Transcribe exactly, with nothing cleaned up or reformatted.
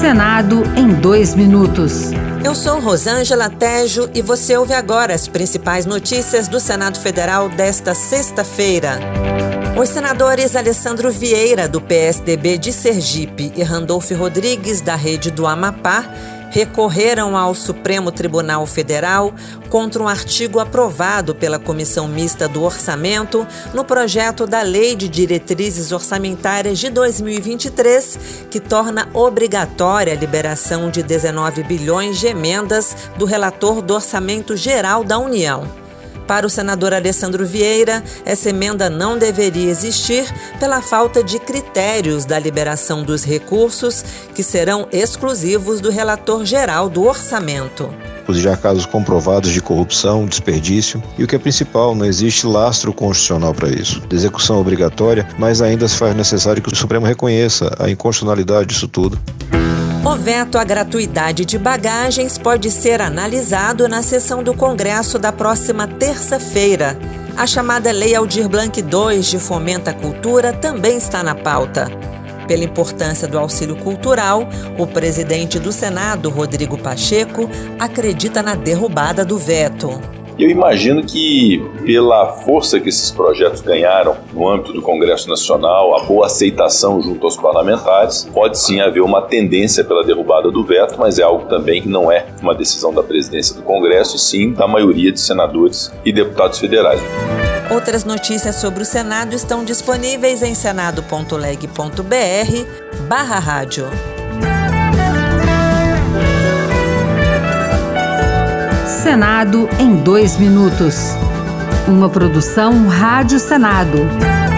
Senado em dois minutos. Eu sou Rosângela Tejo e você ouve agora as principais notícias do Senado Federal desta sexta-feira. Os senadores Alessandro Vieira, do P S D B de Sergipe, e Randolfo Rodrigues, da Rede do Amapá, recorreram ao Supremo Tribunal Federal contra um artigo aprovado pela Comissão Mista do Orçamento no projeto da Lei de Diretrizes Orçamentárias de dois mil e vinte e três, que torna obrigatória a liberação de dezenove bilhões de emendas do relator do Orçamento Geral da União. Para o senador Alessandro Vieira, essa emenda não deveria existir pela falta de critérios da liberação dos recursos, que serão exclusivos do relator geral do orçamento. Já há casos comprovados de corrupção, desperdício e, o que é principal, não existe lastro constitucional para isso. De execução obrigatória, mas ainda se faz necessário que o Supremo reconheça a inconstitucionalidade disso tudo. O veto à gratuidade de bagagens pode ser analisado na sessão do Congresso da próxima terça-feira. A chamada Lei Aldir Blanc dois de Fomenta a Cultura também está na pauta. Pela importância do auxílio cultural, o presidente do Senado, Rodrigo Pacheco, acredita na derrubada do veto. Eu imagino que, pela força que esses projetos ganharam no âmbito do Congresso Nacional, a boa aceitação junto aos parlamentares, pode sim haver uma tendência pela derrubada do veto, mas é algo também que não é uma decisão da presidência do Congresso, e sim da maioria de senadores e deputados federais. Outras notícias sobre o Senado estão disponíveis em senado ponto leg ponto br barra rádio. Senado em dois minutos. Uma produção Rádio Senado.